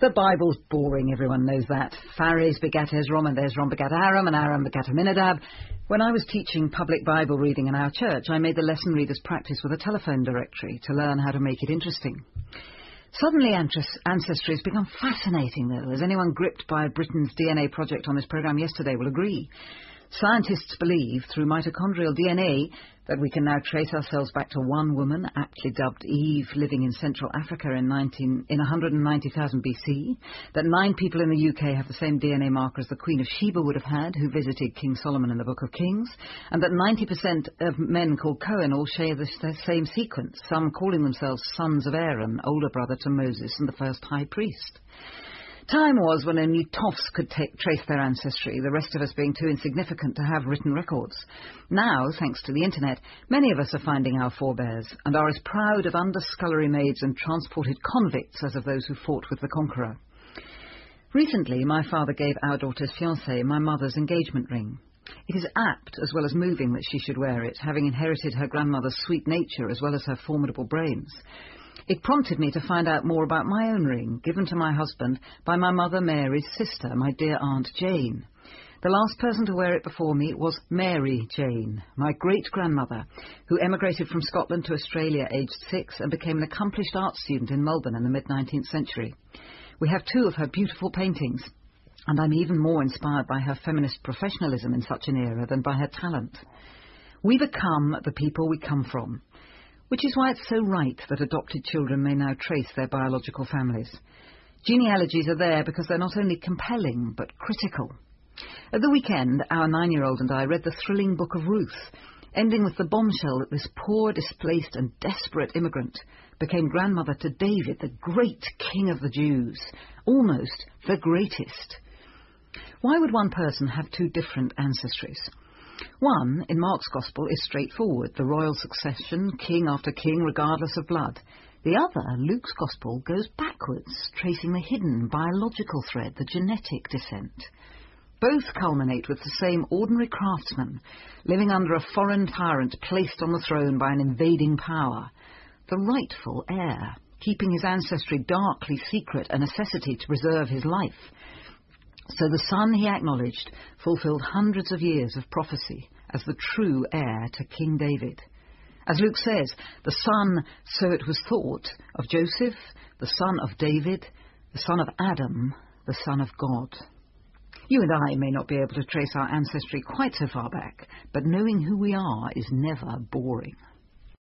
The Bible's boring, everyone knows that. Phares begat Ezrom, and Ezrom begat Aram, and Aram begat Aminadab. When I was teaching public Bible reading in our church, I made the lesson readers practice with a telephone directory to learn how to make it interesting. Suddenly, ancestry has become fascinating, though, as anyone gripped by Britain's DNA project on this programme yesterday will agree. Scientists believe, through mitochondrial DNA, that we can now trace ourselves back to one woman, aptly dubbed Eve, living in Central Africa in 190,000 BC, that 9 people in the UK have the same DNA marker as the Queen of Sheba would have had, who visited King Solomon in the Book of Kings, and that 90% of men called Cohen all share the same sequence, some calling themselves sons of Aaron, older brother to Moses and the first high priest. Time was when only toffs could trace their ancestry, the rest of us being too insignificant to have written records. Now, thanks to the internet, many of us are finding our forebears and are as proud of under-scullery maids and transported convicts as of those who fought with the conqueror. Recently, my father gave our daughter's fiancé my mother's engagement ring. It is apt, as well as moving, that she should wear it, having inherited her grandmother's sweet nature as well as her formidable brains. It prompted me to find out more about my own ring, given to my husband by my mother Mary's sister, my dear Aunt Jane. The last person to wear it before me was Mary Jane, my great-grandmother, who emigrated from Scotland to Australia aged 6 and became an accomplished art student in Melbourne in the mid-19th century. We have 2 of her beautiful paintings, and I'm even more inspired by her feminist professionalism in such an era than by her talent. We become the people we come from, which is why it's so right that adopted children may now trace their biological families. Genealogies are there because they're not only compelling, but critical. At the weekend, our 9-year-old and I read the thrilling Book of Ruth, ending with the bombshell that this poor, displaced and desperate immigrant became grandmother to David, the great king of the Jews, almost the greatest. Why would one person have 2 different ancestries? One, in Mark's Gospel, is straightforward, the royal succession, king after king, regardless of blood. The other, Luke's Gospel, goes backwards, tracing the hidden biological thread, the genetic descent. Both culminate with the same ordinary craftsman, living under a foreign tyrant placed on the throne by an invading power. The rightful heir, keeping his ancestry darkly secret, a necessity to preserve his life. So the son he acknowledged fulfilled hundreds of years of prophecy as the true heir to King David. As Luke says, the son, so it was thought, of Joseph, the son of David, the son of Adam, the son of God. You and I may not be able to trace our ancestry quite so far back, but knowing who we are is never boring.